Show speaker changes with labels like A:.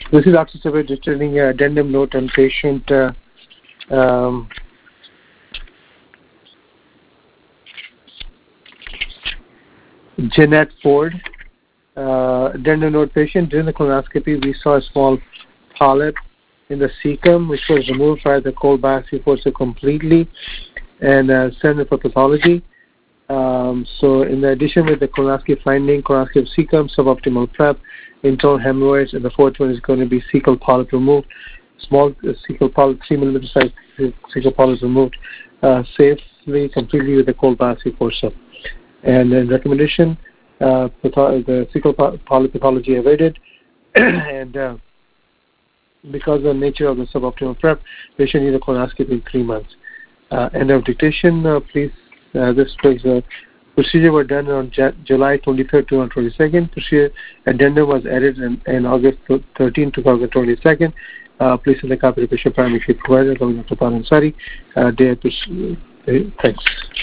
A: This is Dr. Sabir returning an addendum note on patient Jeanette Ford. Addendum note: patient, during the colonoscopy, we saw a small polyp in the cecum, which was removed by the cold biopsy forceps completely and sent it for pathology. So in addition with the colonoscopy finding, colonoscopy of cecum, suboptimal prep, internal hemorrhoids, and the fourth one is going to be cecal polyp removed. Small cecal polyp, 3 millimeter size cecal polyp removed safely, completely with the cold biopsy forceps. And then recommendation, the cecal polyp pathology avoided, and because of the nature of the suboptimal prep, patient needs a colonoscopy in 3 months. End of dictation, please. This was procedure was done on July 23rd, 2022. Procedure addendum was added in August 13, 2022. Please send a copy to patient primary care provider, Dr. Paul Ansari. Thanks.